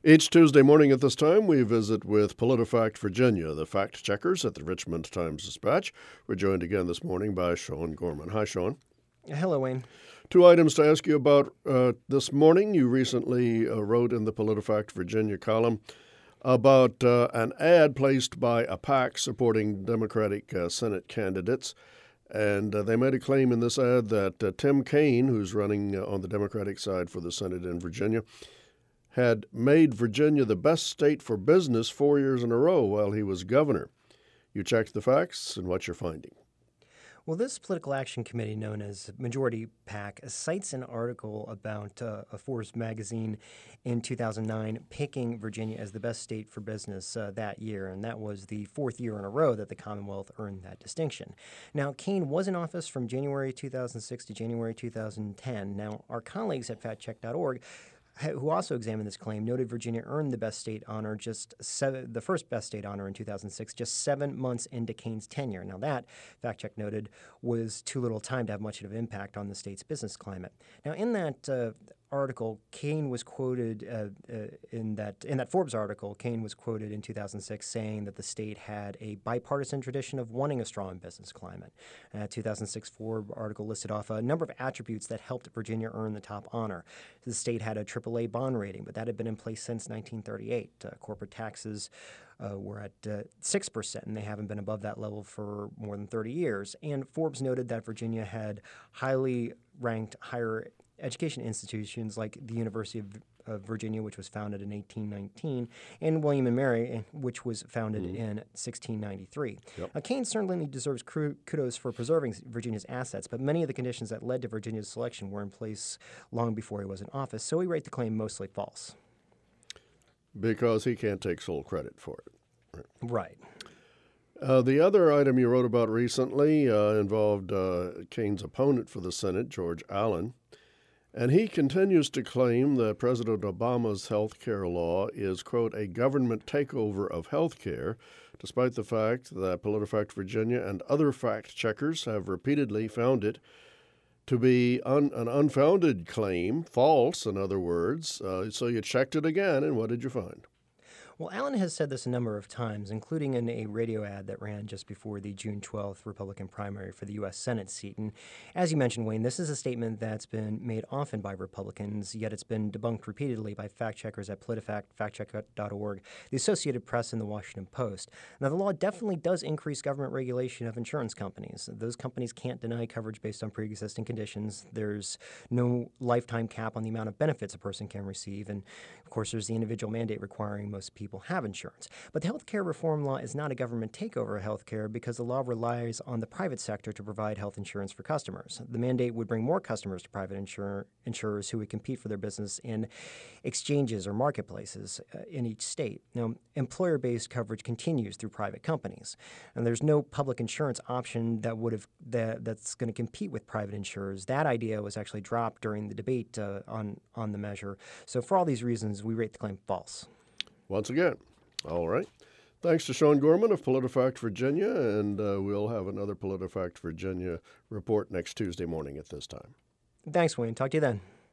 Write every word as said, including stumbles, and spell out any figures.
Each Tuesday morning at this time, we visit with PolitiFact Virginia, the fact checkers at the Richmond Times-Dispatch. We're joined again this morning by Sean Gorman. Hi, Sean. Hello, Wayne. Two items to ask you about uh, this morning. You recently uh, wrote in the PolitiFact Virginia column about uh, an ad placed by a PAC supporting Democratic uh, Senate candidates. And uh, they made a claim in this ad that uh, Tim Kaine, who's running uh, on the Democratic side for the Senate in Virginia, had made Virginia the best state for business four years in a row while he was governor. You checked the facts, and what's your finding? Well, this political action committee, known as Majority PAC, cites an article about uh, a Forbes magazine in two thousand nine picking Virginia as the best state for business uh, that year, and that was the fourth year in a row that the Commonwealth earned that distinction. Now, Kaine was in office from January two thousand six to January two thousand ten. Now, our colleagues at fact check dot org, who also examined this claim, noted Virginia earned the best state honor, just seven, the first best state honor in two thousand six, just seven months into Kaine's tenure. Now that, Fact Check noted, was too little time to have much of an impact on the state's business climate. Now in that uh, article, Kaine was quoted uh, uh, in that in that Forbes article. Kaine was quoted in two thousand six saying that the state had a bipartisan tradition of wanting a strong business climate. Uh, two thousand six Forbes article listed off a number of attributes that helped Virginia earn the top honor. The state had a triple A bond rating, but that had been in place since nineteen thirty-eight. Uh, corporate taxes uh, were at uh, six percent, and they haven't been above that level for more than thirty years. And Forbes noted that Virginia had highly ranked higher education institutions like the University of, of Virginia, which was founded in eighteen nineteen, and William and Mary, which was founded mm-hmm. in sixteen ninety-three. Yep. Uh, Kaine certainly deserves kudos for preserving Virginia's assets, but many of the conditions that led to Virginia's selection were in place long before he was in office, so we rate the claim mostly false. Because he can't take sole credit for it. Right. right. Uh, the other item you wrote about recently uh, involved uh, Kaine's opponent for the Senate, George Allen. And he continues to claim that President Obama's health care law is, quote, a government takeover of health care, despite the fact that PolitiFact Virginia and other fact checkers have repeatedly found it to be un- an unfounded claim, false, in other words. Uh, so you checked it again, and what did you find? Well, Allen has said this a number of times, including in a radio ad that ran just before the June twelfth Republican primary for the U S Senate seat. And as you mentioned, Wayne, this is a statement that's been made often by Republicans, yet it's been debunked repeatedly by fact checkers at PolitiFact, fact check dot org, the Associated Press, and the Washington Post. Now, the law definitely does increase government regulation of insurance companies. Those companies can't deny coverage based on pre-existing conditions. There's no lifetime cap on the amount of benefits a person can receive. And, of course, there's the individual mandate requiring most people people have insurance. But the health care reform law is not a government takeover of health care because the law relies on the private sector to provide health insurance for customers. The mandate would bring more customers to private insur- insurers who would compete for their business in exchanges or marketplaces uh, in each state. Now, employer-based coverage continues through private companies, and there's no public insurance option that would have that, that's going to compete with private insurers. That idea was actually dropped during the debate uh, on, on the measure. So for all these reasons, we rate the claim false. Once again. All right. Thanks to Sean Gorman of PolitiFact Virginia, and uh, we'll have another PolitiFact Virginia report next Tuesday morning at this time. Thanks, Wayne. Talk to you then.